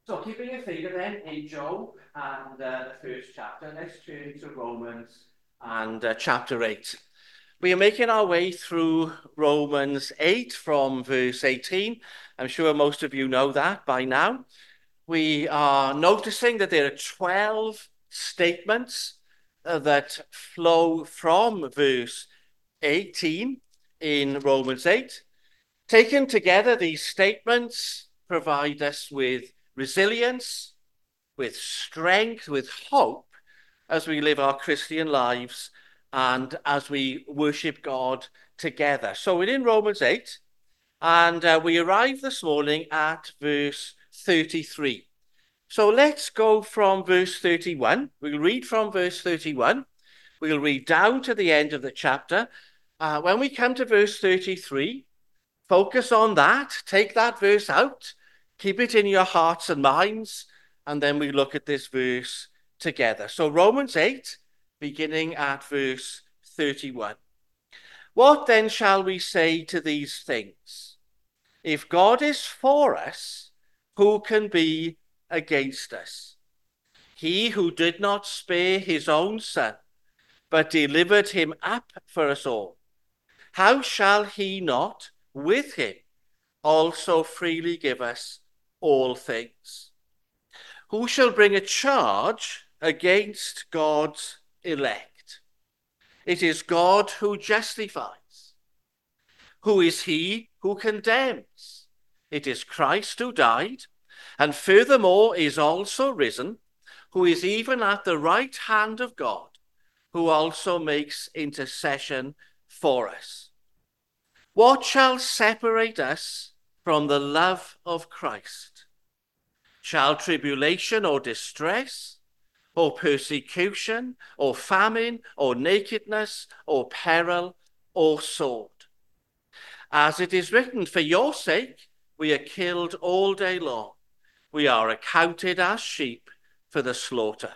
So keeping your finger then in Job and the first chapter, let's turn to Romans and chapter 8. We are making our way through Romans 8 from verse 18. I'm sure most of you know that by now. We are noticing that there are 12 statements that flow from verse 18 in Romans 8. Taken together, these statements provide us with resilience, with strength, with hope as we live our Christian lives and as we worship God together. So we're in Romans 8, and we arrive this morning at verse 33. So let's go from verse 31. We'll read from verse 31. We'll read down to the end of the chapter. When we come to verse 33, focus on that. Take that verse out. Keep it in your hearts and minds. And then we look at this verse together. So Romans 8, beginning at verse 31. What then shall we say to these things? If God is for us, who can be against us? He who did not spare his own son, but delivered him up for us all, how shall he not with him also freely give us all things? Who shall bring a charge against God's elect? It is God who justifies. Who is he who condemns? It is Christ who died, and furthermore is also risen, who is even at the right hand of God, who also makes intercession for us. What shall separate us from the love of Christ? Shall tribulation or distress, or persecution, or famine, or nakedness, or peril, or sword? As it is written, for your sake we are killed all day long. We are accounted as sheep for the slaughter.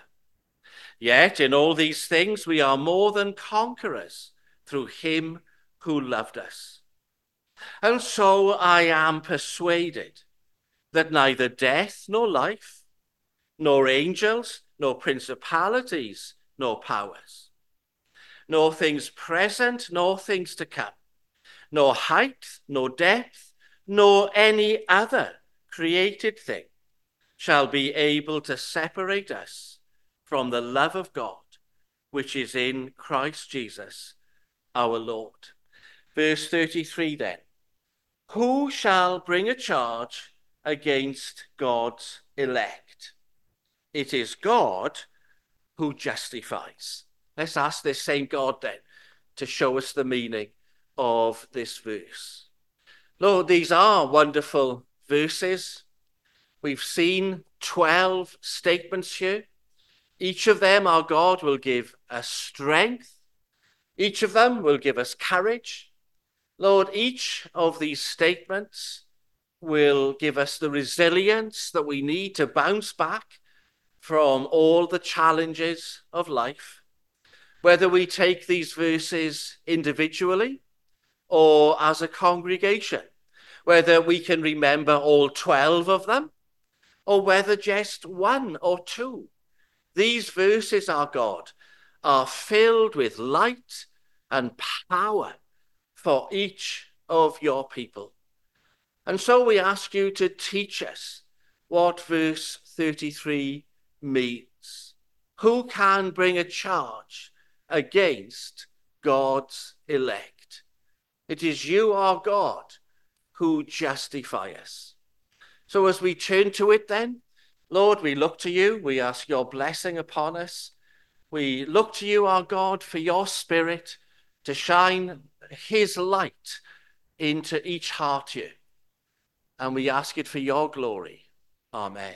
Yet in all these things we are more than conquerors through him who loved us. And so I am persuaded that neither death nor life, nor angels, nor principalities, nor powers, nor things present, nor things to come, nor height, nor depth, nor any other created thing shall be able to separate us from the love of God, which is in Christ Jesus, our Lord. Verse 33 then. Who shall bring a charge against God's elect? It is God who justifies. Let's ask this same God then to show us the meaning of this verse. Lord, these are wonderful verses. We've seen 12 statements here. Each of them, our God, will give us strength. Each of them will give us courage. Lord, each of these statements will give us the resilience that we need to bounce back from all the challenges of life. Whether we take these verses individually or as a congregation, whether we can remember all 12 of them or whether just one or two. These verses, our God, are filled with light and power for each of your people. And so we ask you to teach us what verse 33 means. Who can bring a charge against God's elect? It is you, our God, who justify us. So as we turn to it then, Lord, we look to you. We ask your blessing upon us. We look to you, our God, for your Spirit to shine his light into each heart here. And we ask it for your glory. Amen.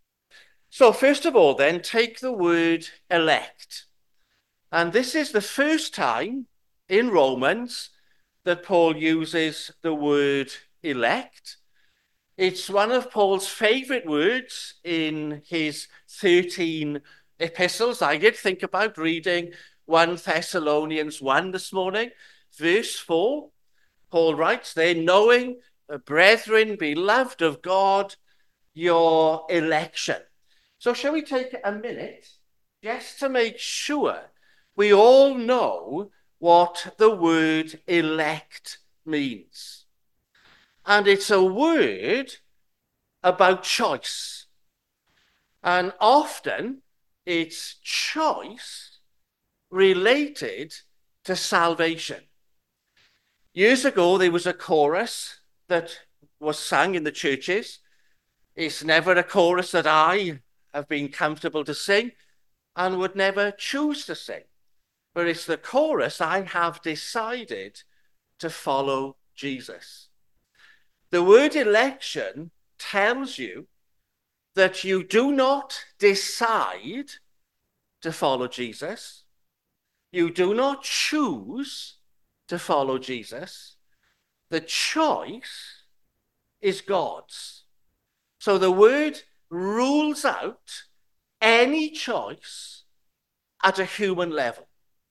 So first of all then, take the word elect. And this is the first time in Romans that Paul uses the word elect. It's one of Paul's favorite words in his 13 epistles. I did think about reading 1 Thessalonians 1 this morning, verse 4. Paul writes there, knowing, brethren, beloved of God, your election. So shall we take a minute just to make sure we all know what the word elect means? And it's a word about choice. And often it's choice related to salvation. Years ago, there was a chorus that was sung in the churches. It's never a chorus that I have been comfortable to sing and would never choose to sing. But it's the chorus I have decided to follow Jesus. The word election tells you that you do not decide to follow Jesus. You do not choose to follow Jesus. The choice is God's. So the word rules out any choice at a human level.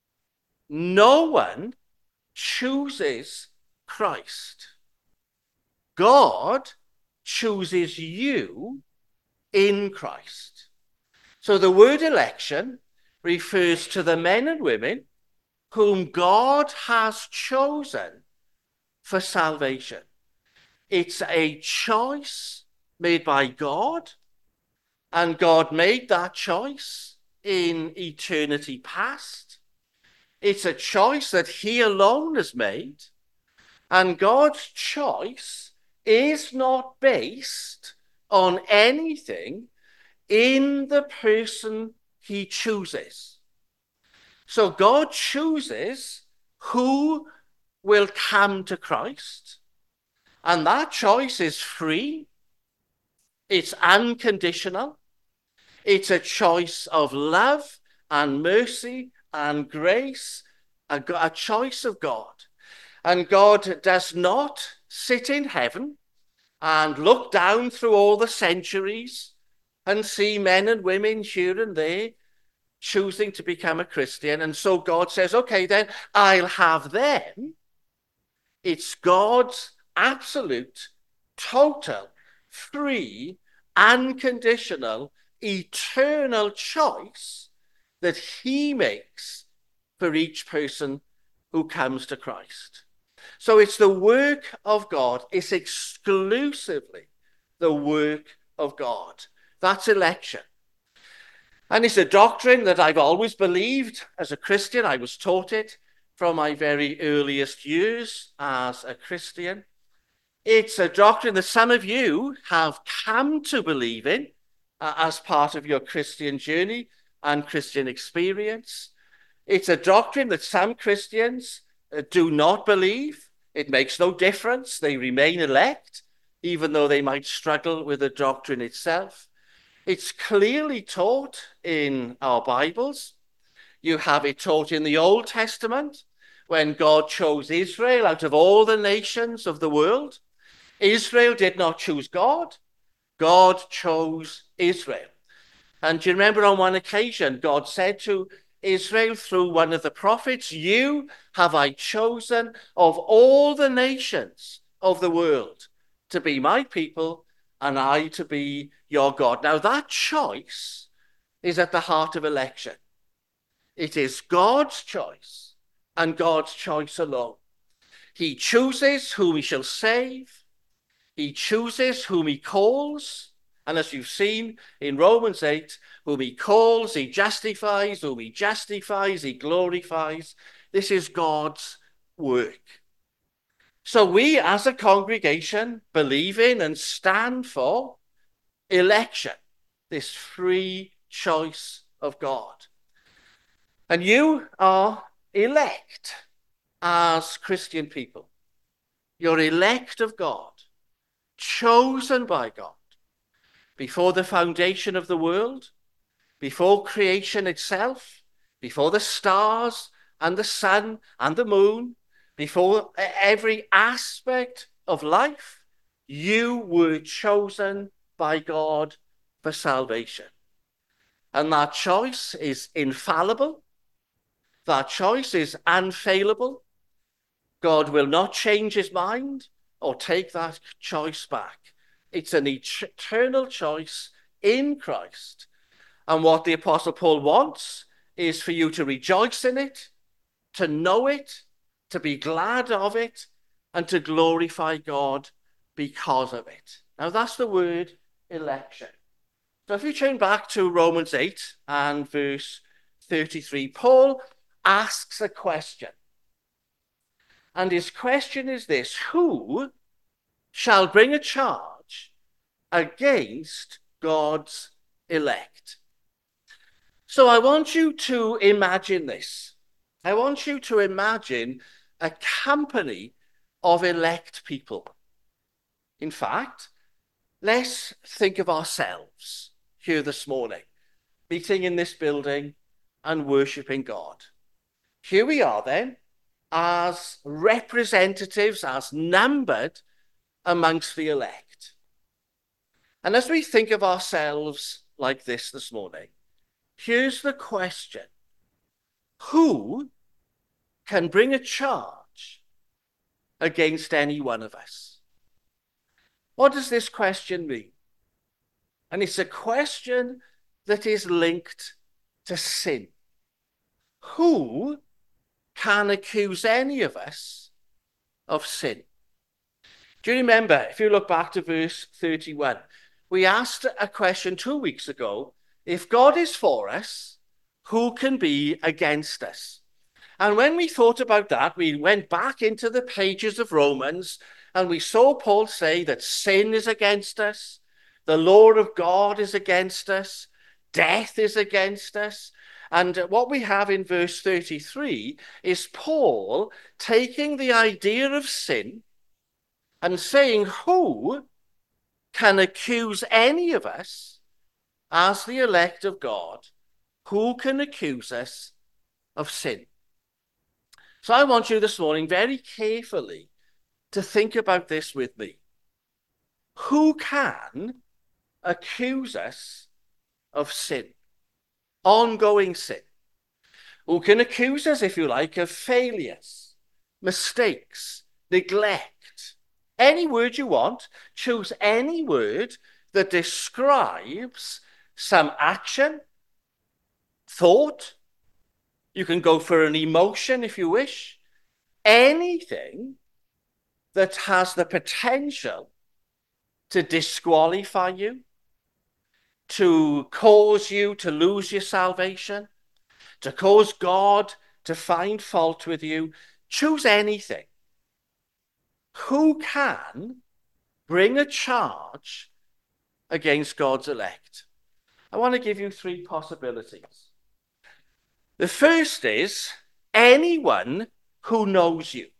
No one chooses Christ. God chooses you in Christ. So the word election refers to the men and women whom God has chosen for salvation. It's a choice made by God, and God made that choice in eternity past. It's a choice that he alone has made, and God's choice is not based on anything in the person he chooses. So God chooses who will come to Christ, and that choice is free. It's unconditional. It's a choice of love and mercy and grace, a choice of God. And God does not sit in heaven and look down through all the centuries and see men and women here and there choosing to become a Christian. And so God says, okay, then I'll have them. It's God's absolute, total, free, unconditional, eternal choice that he makes for each person who comes to Christ. So it's the work of God. It's exclusively the work of God. That's election. And it's a doctrine that I've always believed as a Christian. I was taught it from my very earliest years as a Christian. It's a doctrine that some of you have come to believe in as part of your Christian journey and Christian experience. It's a doctrine that some Christians do not believe. It makes no difference. They remain elect, even though they might struggle with the doctrine itself. It's clearly taught in our Bibles. You have it taught in the Old Testament when God chose Israel out of all the nations of the world. Israel did not choose God. God chose Israel. And do you remember on one occasion, God said to Israel through one of the prophets, you have I chosen of all the nations of the world to be my people and I to be your God. Now that choice is at the heart of election. It is God's choice and God's choice alone. He chooses whom he shall save. He chooses whom he calls. And as you've seen in Romans 8, whom he calls, he justifies, whom he justifies, he glorifies. This is God's work. So we as a congregation believe in and stand for election, this free choice of God. And you are elect as Christian people. You're elect of God, chosen by God. Before the foundation of the world, before creation itself, before the stars and the sun and the moon, before every aspect of life, you were chosen by God for salvation. And that choice is infallible. That choice is unfailable. God will not change his mind or take that choice back. It's an eternal choice in Christ. And what the Apostle Paul wants is for you to rejoice in it, to know it, to be glad of it, and to glorify God because of it. Now that's the word election. So if you turn back to Romans 8 and verse 33, Paul asks a question. And his question is this: who shall bring a charge against God's elect? So I want you to imagine this. I want you to imagine a company of elect people. In fact, let's think of ourselves here this morning, meeting in this building and worshipping God. Here we are then, as representatives, as numbered amongst the elect. And as we think of ourselves like this morning, here's the question: who can bring a charge against any one of us? What does this question mean? And it's a question that is linked to sin. Who can accuse any of us of sin? Do you remember, if you look back to verse 31, we asked a question 2 weeks ago: if God is for us, who can be against us? And when we thought about that, we went back into the pages of Romans and we saw Paul say that sin is against us, the law of God is against us, death is against us. And what we have in verse 33 is Paul taking the idea of sin and saying, who can accuse any of us as the elect of God? Who can accuse us of sin? So I want you this morning very carefully to think about this with me. Who can accuse us of sin? Ongoing sin. Who can accuse us, if you like, of failures, mistakes, neglect? Any word you want, choose any word that describes some action, thought. You can go for an emotion if you wish. Anything that has the potential to disqualify you, to cause you to lose your salvation, to cause God to find fault with you. Choose anything. Who can bring a charge against God's elect? I want to give you 3 possibilities. The first is anyone who knows you.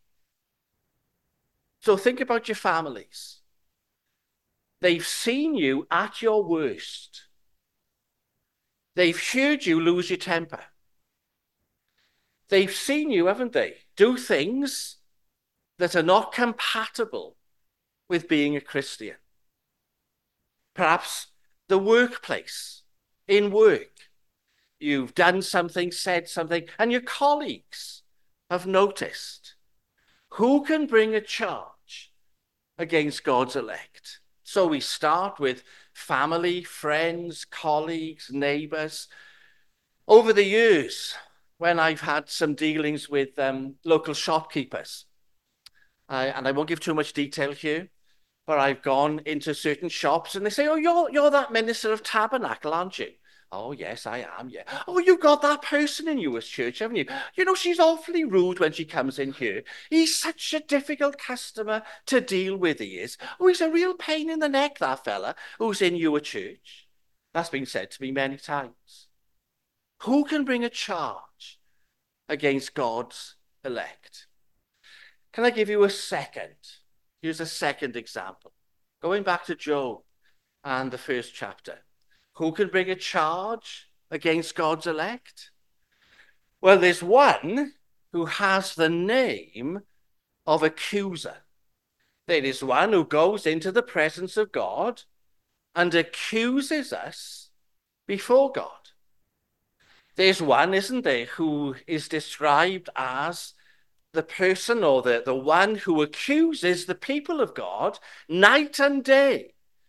So think about your families. They've seen you at your worst. They've heard you lose your temper. They've seen you, haven't they, do things that are not compatible with being a Christian. Perhaps the workplace, in work, you've done something, said something, and your colleagues have noticed. Who can bring a charge against God's elect? So we start with family, friends, colleagues, neighbors. Over the years, when I've had some dealings with local shopkeepers, and I won't give too much detail here, but I've gone into certain shops and they say, oh, you're that minister of Tabernacle, aren't you? Oh, yes, I am, yeah. Oh, you've got that person in your church, haven't you? You know, she's awfully rude when she comes in here. He's such a difficult customer to deal with, he is. Oh, he's a real pain in the neck, that fella who's in your church. That's been said to me many times. Who can bring a charge against God's elect? Can I give you a second? Here's a second example. Going back to Job and the first chapter. Who can bring a charge against God's elect? Well, there's one who has the name of accuser. There is one who goes into the presence of God and accuses us before God. There's one, isn't there, who is described as the person or the one who accuses the people of God night and day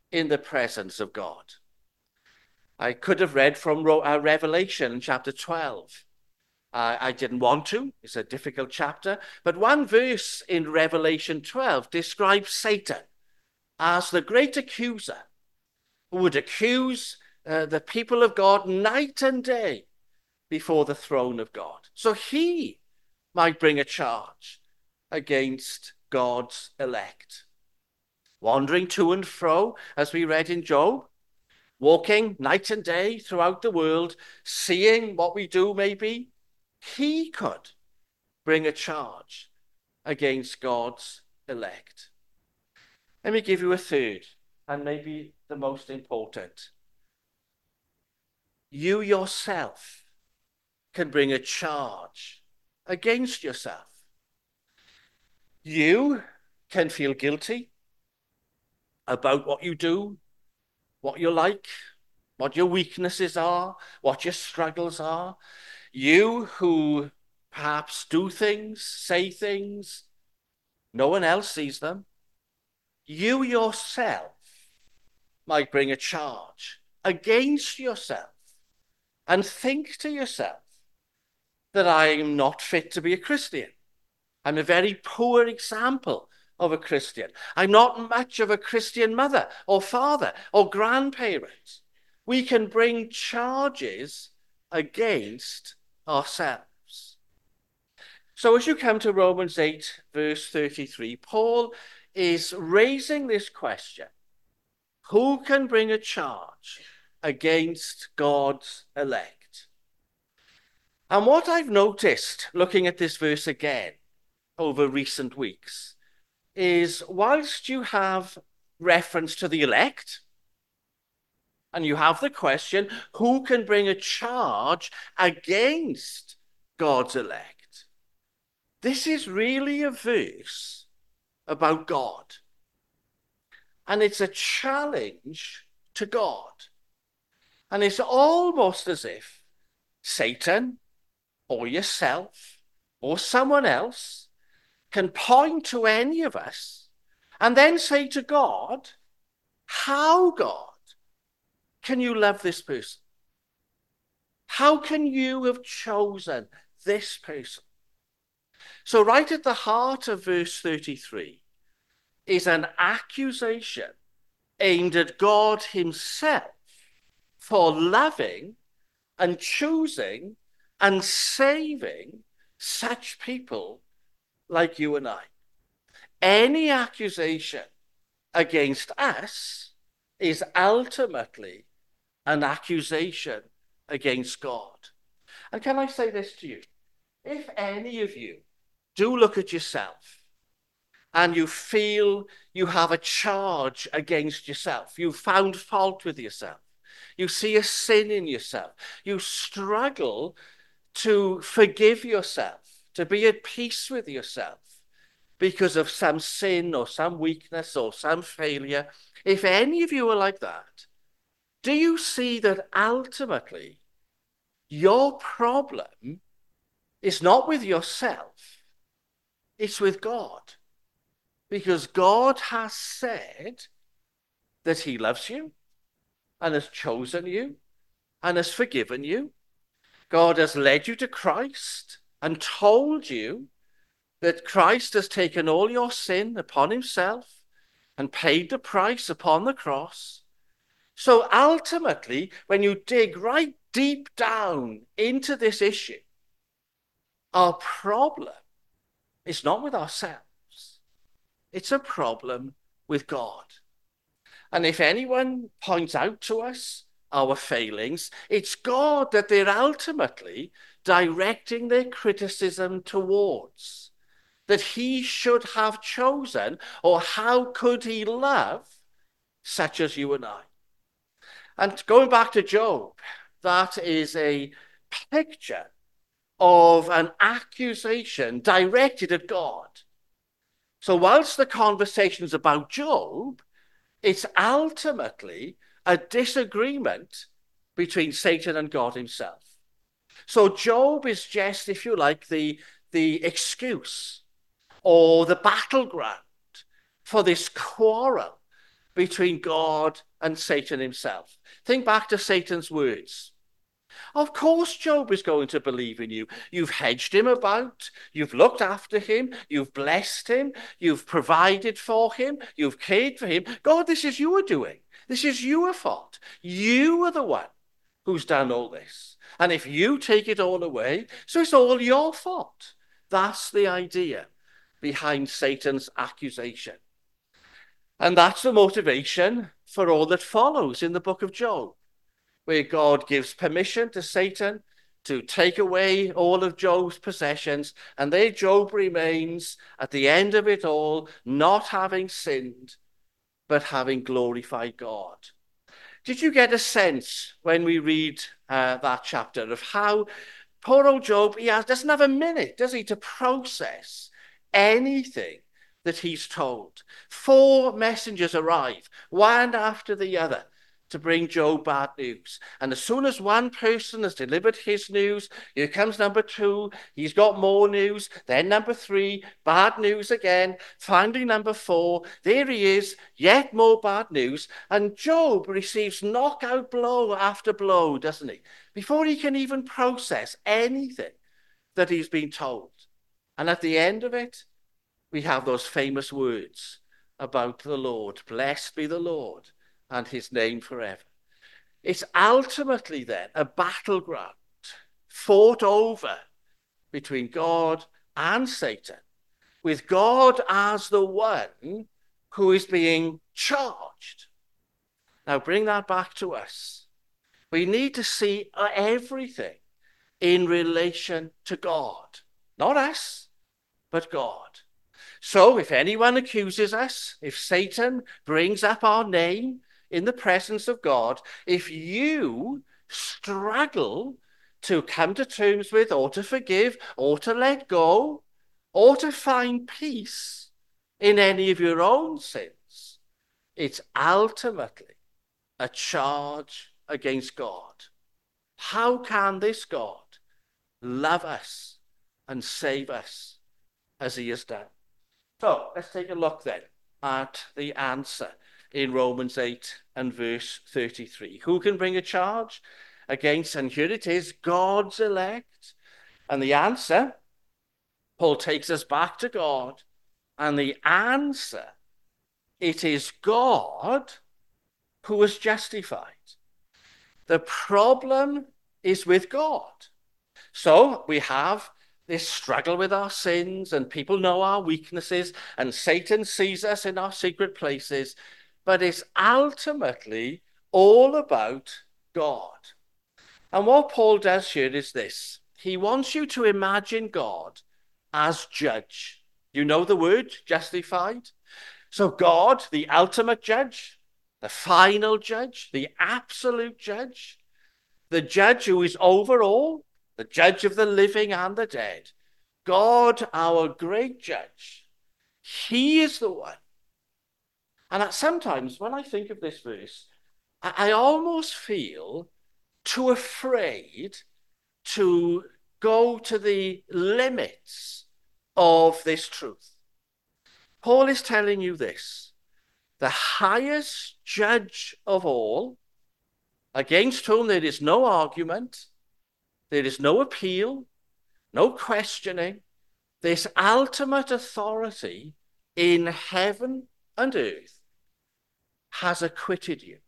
in the presence of God. I could have read from Revelation chapter 12. I didn't want to. It's a difficult chapter. But one verse in Revelation 12 describes Satan as the great accuser who would accuse the people of God night and day before the throne of God. So he might bring a charge against God's elect. Wandering to and fro, as we read in Job, walking night and day throughout the world, seeing what we do maybe, he could bring a charge against God's elect. Let me give you a third, and maybe the most important. You yourself can bring a charge against yourself. You can feel guilty about what you do, what you like, what your weaknesses are, what your struggles are. You who perhaps do things, say things, no one else sees them. You yourself might bring a charge against yourself and think to yourself that I am not fit to be a Christian. I'm a very poor example of a Christian. I'm not much of a Christian mother or father or grandparent. We can bring charges against ourselves. So as you come to Romans 8, verse 33, Paul is raising this question: who can bring a charge against God's elect? And what I've noticed looking at this verse again over recent weeks is, whilst you have reference to the elect, and you have the question, who can bring a charge against God's elect? This is really a verse about God. And it's a challenge to God. And it's almost as if Satan or yourself or someone else can point to any of us and then say to God, how, God, can you love this person? How can you have chosen this person? So right at the heart of verse 33 is an accusation aimed at God himself for loving and choosing and saving such people like you and I. Any accusation against us is ultimately an accusation against God. And can I say this to you? If any of you do look at yourself and you feel you have a charge against yourself, you've found fault with yourself, you see a sin in yourself, you struggle to forgive yourself, to be at peace with yourself because of some sin or some weakness or some failure, if any of you are like that, do you see that ultimately your problem is not with yourself, it's with God? Because God has said that he loves you and has chosen you and has forgiven you. God has led you to Christ and told you that Christ has taken all your sin upon himself and paid the price upon the cross. So ultimately, when you dig right deep down into this issue, our problem is not with ourselves. It's a problem with God. And if anyone points out to us our failings, it's God that they're ultimately directing their criticism towards. That he should have chosen, or how could he love such as you and I? And going back to Job, that is a picture of an accusation directed at God. So whilst the conversation's about Job, it's ultimately a disagreement between Satan and God himself. So Job is just, if you like, the excuse or the battleground for this quarrel between God and Satan himself. Think back to Satan's words. Of course, Job is going to believe in you. You've hedged him about. You've looked after him. You've blessed him. You've provided for him. You've cared for him. God, this is your doing. This is your fault. You are the one who's done all this. And if you take it all away, so it's all your fault. That's the idea behind Satan's accusation. And that's the motivation for all that follows in the book of Job, where God gives permission to Satan to take away all of Job's possessions, and there Job remains at the end of it all, not having sinned, but having glorified God. Did you get a sense when we read that chapter of how poor old Job, doesn't have a minute, does he, to process anything that he's told? 4 messengers arrive, one after the other, to bring Job bad news. And as soon as one person has delivered his news, here comes number 2. He's got more news. Then number 3, bad news again. Finally, number 4, there he is, yet more bad news. And Job receives knockout blow after blow, doesn't he? Before he can even process anything that he's been told. And at the end of it, we have those famous words about the Lord. Blessed be the Lord, and his name forever. It's ultimately then a battleground fought over between God and Satan, with God as the one who is being charged. Now bring that back to us. We need to see everything in relation to God. Not us, but God. So if anyone accuses us, if Satan brings up our name in the presence of God, if you struggle to come to terms with, or to forgive, or to let go, or to find peace in any of your own sins, it's ultimately a charge against God. How can this God love us and save us as he has done? So let's take a look then at the answer in Romans 8 and verse 33. Who can bring a charge against, and here it is, God's elect? And the answer, Paul takes us back to God, and the answer, it is God who is justified. The problem is with God. So we have this struggle with our sins, and people know our weaknesses, and Satan sees us in our secret places, but it's ultimately all about God. And what Paul does here is this. He wants you to imagine God as judge. You know the word, justified? So God, the ultimate judge, the final judge, the absolute judge, the judge who is over all, the judge of the living and the dead. God, our great judge, he is the one. And sometimes when I think of this verse, I almost feel too afraid to go to the limits of this truth. Paul is telling you this: the highest judge of all, against whom there is no argument, there is no appeal, no questioning, this ultimate authority in heaven and earth has acquitted you,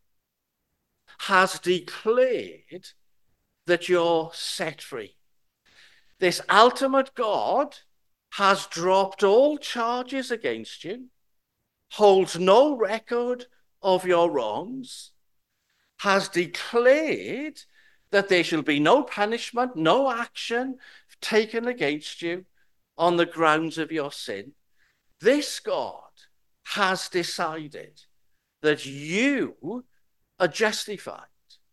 has declared that you're set free. This ultimate God has dropped all charges against you, holds no record of your wrongs, has declared that there shall be no punishment, no action taken against you on the grounds of your sin. This God has decided that you are justified.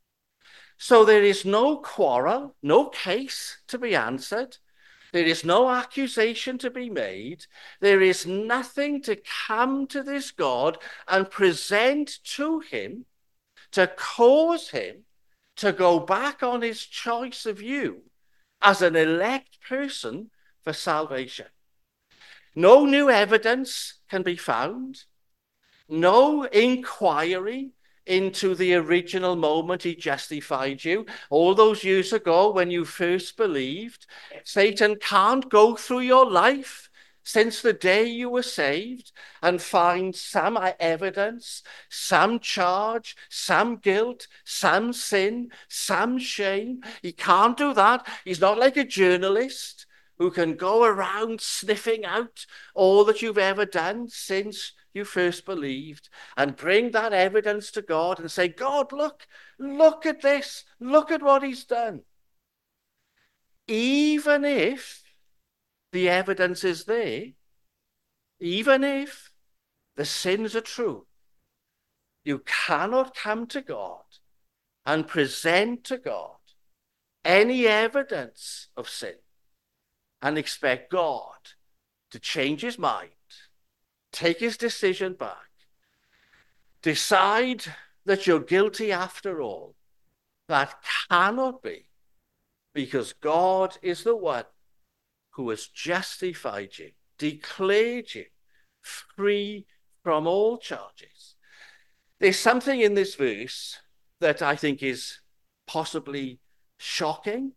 So there is no quarrel, no case to be answered. There is no accusation to be made. There is nothing to come to this God and present to him to cause him to go back on his choice of you as an elect person for salvation. No new evidence can be found. no inquiry into the original moment he justified you. All those years ago when you first believed, Satan can't go through your life since the day you were saved and find some evidence, some charge, some guilt, some sin, some shame. He can't do that. He's not like a journalist who can go around sniffing out all that you've ever done since you first believed and bring that evidence to God and say, God, look at this. Look at what he's done. Even if the evidence is there, even if the sins are true, you cannot come to God and present to God any evidence of sin and expect God to change his mind, take his decision back, decide that you're guilty after all. That cannot be, because God is the one who has justified you, declared you free from all charges. There's something in this verse that I think is possibly shocking,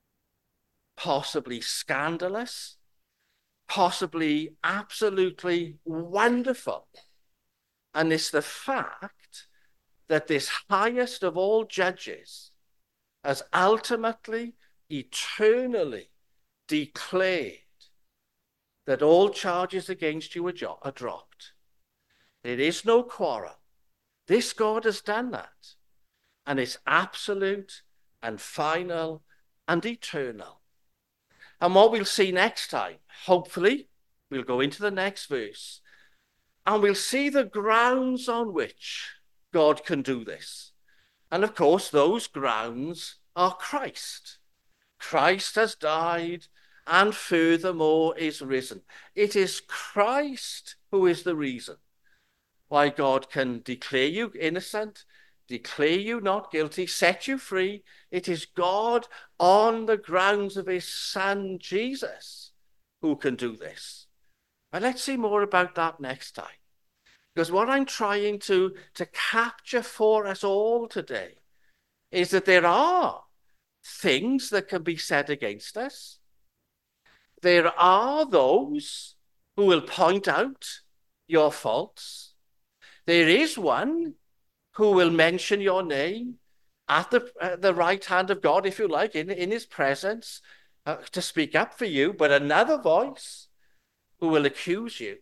possibly scandalous, possibly absolutely wonderful. And it's the fact that this highest of all judges has ultimately, eternally declared that all charges against you are dropped. There is no quarrel. This God has done that. And it's absolute and final and eternal. And what we'll see next time, hopefully, we'll go into the next verse, and we'll see the grounds on which God can do this. And of course, those grounds are Christ. Christ has died and furthermore is risen. It is Christ who is the reason why God can declare you innocent, declare you not guilty, set you free. It is God on the grounds of his Son, Jesus, who can do this. And let's see more about that next time. Because what I'm trying to capture for us all today is that there are things that can be said against us. There are those who will point out your faults. There is one who will mention your name at the right hand of God, if you like, in his presence, to speak up for you, but another voice who will accuse you.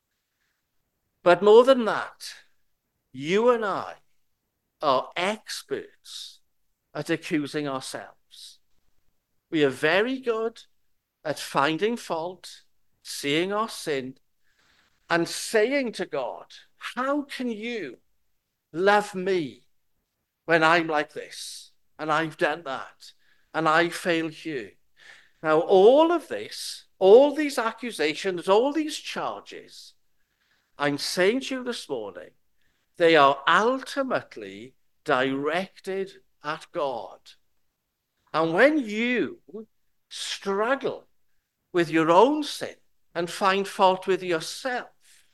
But more than that, you and I are experts at accusing ourselves. We are very good at finding fault, seeing our sin, and saying to God, how can you love me when I'm like this, and I've done that, and I failed you? Now, all of this, all these accusations, all these charges, I'm saying to you this morning, they are ultimately directed at God. And when you struggle with your own sin and find fault with yourself,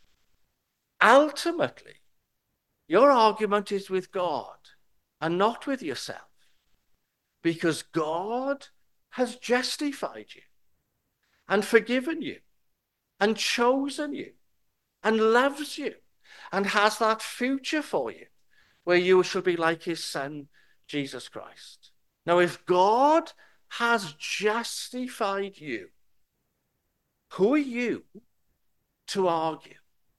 ultimately, your argument is with God and not with yourself, because God has justified you and forgiven you and chosen you and loves you and has that future for you where you shall be like his Son, Jesus Christ. Now, if God has justified you, who are you to argue?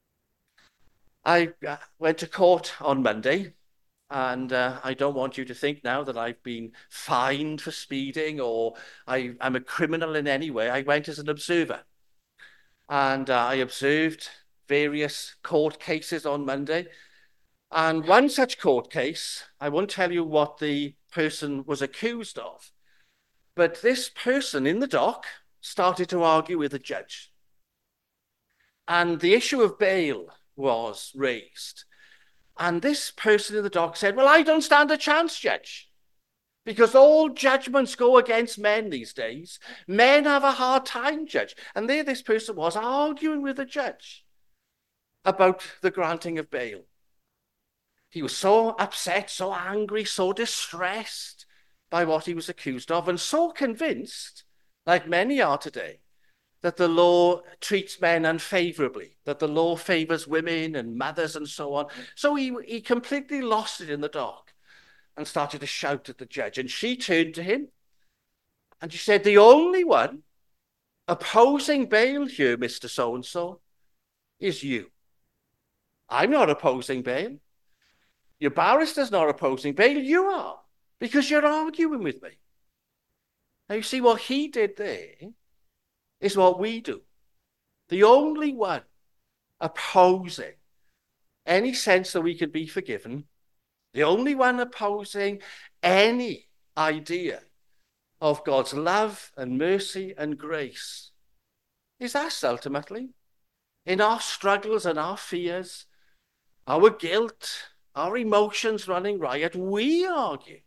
I went to court on Monday, and I don't want you to think now that I've been fined for speeding or I'm a criminal in any way. I went as an observer, and I observed various court cases on Monday. And one such court case, I won't tell you what the person was accused of, but this person in the dock started to argue with the judge. And the issue of bail was raised. And this person in the dock said, well, I don't stand a chance, Judge, because all judgments go against men these days. Men have a hard time, Judge. And there this person was arguing with the judge. about the granting of bail. He was so upset, so angry, so distressed by what he was accused of, and so convinced, like many are today, that the law treats men unfavorably, that the law favors women and mothers and so on. So he completely lost it in the dock and started to shout at the judge. And she turned to him and she said, the only one opposing bail here, Mr. So-and-so, is you. I'm not opposing bail. Your barrister's not opposing bail. You are, because you're arguing with me. Now, you see, what he did there is what we do. The only one opposing any sense that we could be forgiven, the only one opposing any idea of God's love and mercy and grace is us, ultimately. In our struggles and our fears, our guilt, our emotions running riot, we argue.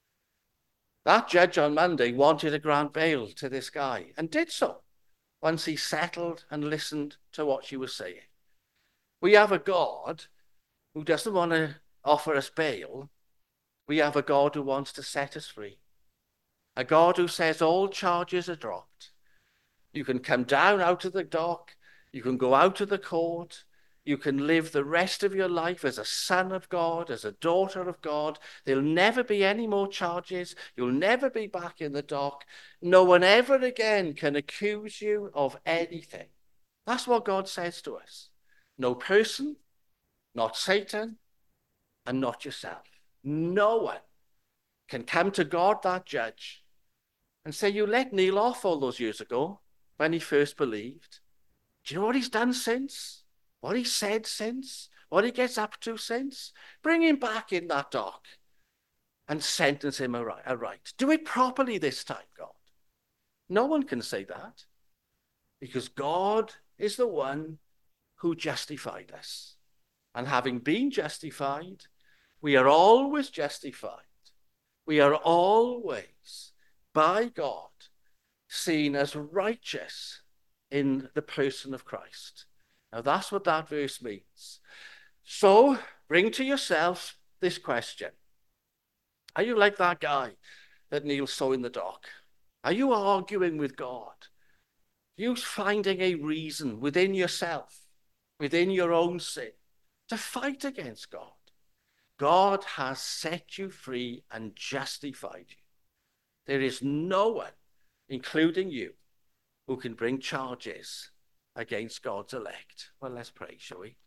That judge on Monday wanted to grant bail to this guy and did so once he settled and listened to what she was saying. We have a God who doesn't want to offer us bail. We have a God who wants to set us free. A God who says all charges are dropped. You can come down out of the dock. You can go out of the court. You can live the rest of your life as a son of God, as a daughter of God. There'll never be any more charges. You'll never be back in the dock. No one ever again can accuse you of anything. That's what God says to us. No person, not Satan, and not yourself. No one can come to God, that judge, and say, you let Neil off all those years ago when he first believed. Do you know what he's done since? What he said since? What he gets up to since? Bring him back in that dock and sentence him aright. Do it properly this time, God. No one can say that, because God is the one who justified us. And having been justified, we are always justified. We are always, by God, seen as righteous in the person of Christ. Now, that's what that verse means. So, bring to yourself this question. Are you like that guy that Neil saw in the dock? Are you arguing with God? Are you finding a reason within yourself, within your own sin, to fight against God? God has set you free and justified you. There is no one, including you, who can bring charges against God's elect. Well, let's pray, shall we?